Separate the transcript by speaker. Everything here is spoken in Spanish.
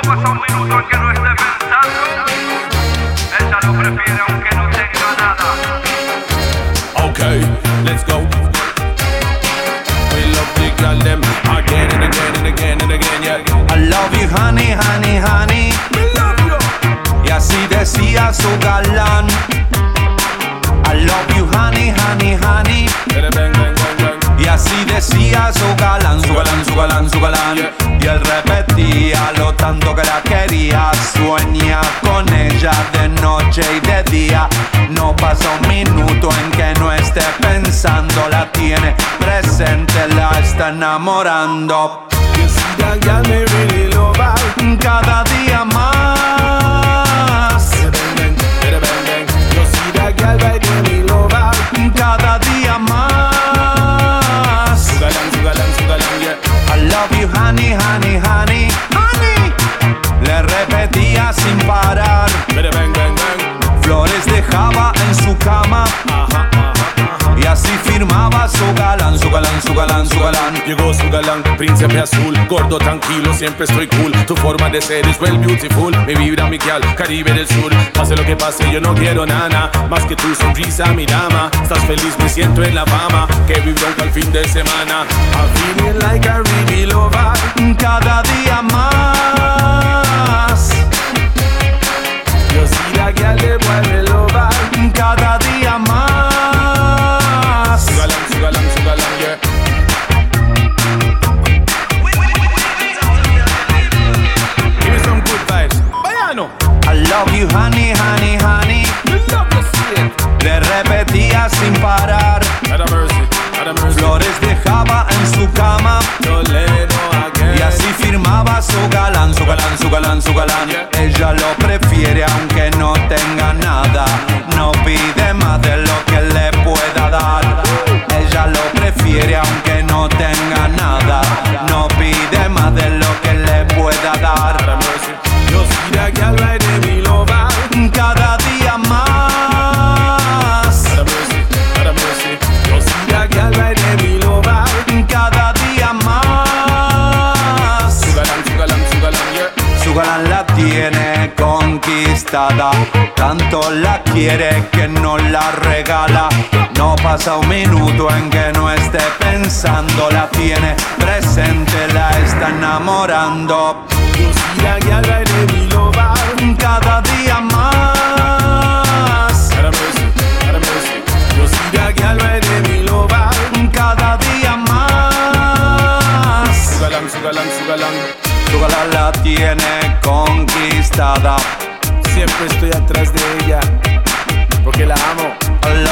Speaker 1: pasa un minuto en que no esté pensando. Ella lo prefiere aunque no tenga nada.
Speaker 2: Okay, let's go. We love the girl them again and again and again and again, yeah.
Speaker 3: I love you, honey, honey, honey.
Speaker 2: We love you.
Speaker 3: Y así decía su galán. I love you, honey, honey, honey.
Speaker 2: Bang, bang, bang, bang.
Speaker 3: Y así decía su galán, su galán, su galán, su galán. Y él repetía lo tanto que la quería. Sueña con ella de noche y de día. No pasa un minuto en que no esté pensando. La tiene presente, la está enamorando.
Speaker 2: You see that girl, me really love her.
Speaker 3: Cada día más.
Speaker 2: Bang, bang, bang. You see that girl, right there, me love her.
Speaker 3: Cada día más.
Speaker 2: Sugalan, yeah.
Speaker 3: I love you, honey, honey, honey, honey. Le repetía sin parar.
Speaker 2: Bang, bang, bang.
Speaker 3: Flores dejaba en su cama. Y así firmaba su galán, su galán, su galán, su galán.
Speaker 2: Llegó su galán, príncipe azul, gordo tranquilo, siempre estoy cool. Tu forma de ser es well beautiful. Mi vibra, mi gal, Caribe del Sur. Pase lo que pase, yo no quiero nada más que tu sonrisa, mi dama. Estás feliz, me siento en la fama. Que vibro al fin de semana. I'm feeling like I really love her.
Speaker 3: Cada día más.
Speaker 2: Yo sí la girl le vuelve loba.
Speaker 3: Cada día más.
Speaker 2: Sugalan, yeah. Give me some good vibes. Bayano.
Speaker 3: I love you, honey, honey, honey.
Speaker 2: You love the shit.
Speaker 3: Le repetía sin parar.
Speaker 2: Have a mercy, have a mercy.
Speaker 3: Flores dejaba en su cama.
Speaker 2: Toledo again.
Speaker 3: Y así firmaba su galán, su galán, su galán, su galán. Ella lo prefiere aunque no tenga nada. No pide más de lo que le pueda dar. Ella lo prefiere aunque no tenga nada. No pide más de lo que le pueda dar.
Speaker 2: Have a mercy. You see that girl right there, me love her.
Speaker 3: Cada día más.
Speaker 2: Have a mercy, have a mercy. You see that girl right there, me love her.
Speaker 3: Cada día más.
Speaker 2: Sugalan, yeah.
Speaker 3: Su galán la tiene conquistada. Tanto la quiere que no la regala. No pasa un minuto en que no esté pensando. La tiene presente, la está enamorando.
Speaker 2: You see that girl right there, me love her.
Speaker 3: Cada día más.
Speaker 2: Have a mercy, have a mercy. You see that girl right there, me love her.
Speaker 3: Cada día más.
Speaker 2: Sugalan.
Speaker 3: Su galán la tiene conquistada.
Speaker 2: Siempre estoy atrás de ella, porque la amo.
Speaker 3: I